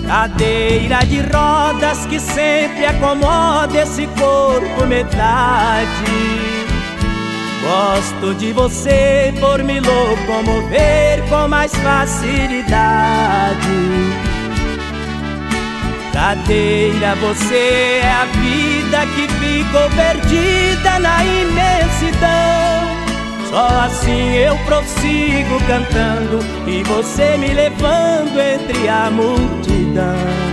Cadeira de rodas que sempre acomoda esse corpo metade. Gosto de você por me locomover com mais facilidade. Cadeira, você é a vida que ficou perdida na imensidão. Só assim eu prossigo cantando e você me levando entre a multidão.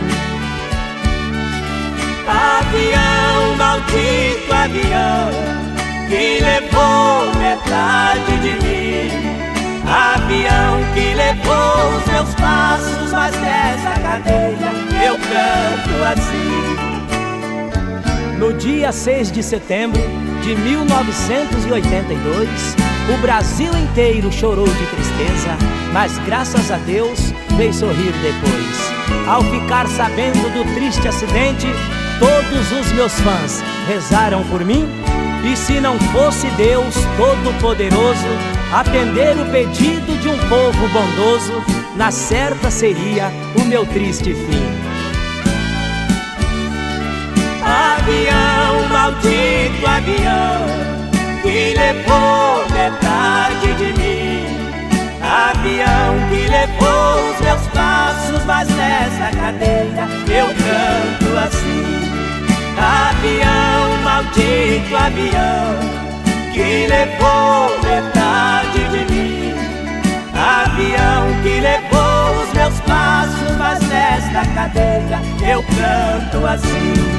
Avião, maldito avião, que levou metade de mim. Avião que levou os meus passos, mas nessa cadeira eu canto assim. No dia 6 de setembro de 1982, o Brasil inteiro chorou de tristeza, mas graças a Deus veio sorrir depois. Ao ficar sabendo do triste acidente, todos os meus fãs rezaram por mim. E se não fosse Deus Todo-Poderoso atender o pedido de um povo bondoso, na certa seria o meu triste fim. Avião, maldito avião, que levou metade de mim. Avião que levou os meus passos, mas nessa cadeira eu canto assim. Avião, maldito avião, que levou metade de mim. Avião que levou os meus passos, mas nesta cadeira eu canto assim.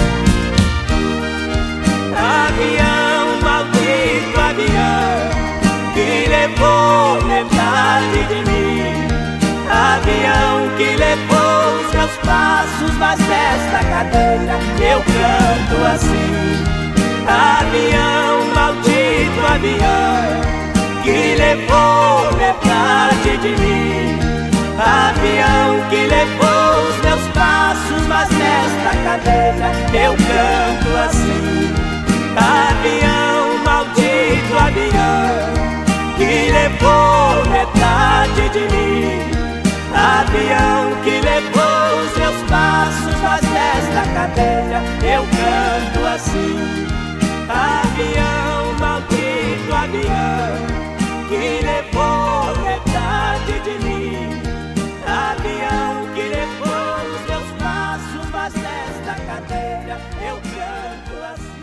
Avião, maldito avião, que levou metade de mim. Avião que levou os meus passos, mas nesta cadeira eu canto assim. Avião, maldito avião, que levou metade de mim. Avião que levou os meus passos, mas nesta cadeira eu canto assim. Avião, maldito avião, que levou metade de mim. Avião que levou os meus passos, mas nesta cadeira eu canto assim. Avião, maldito avião, que levou metade de mim. Avião que levou os meus passos, mas nesta cadeira eu canto assim.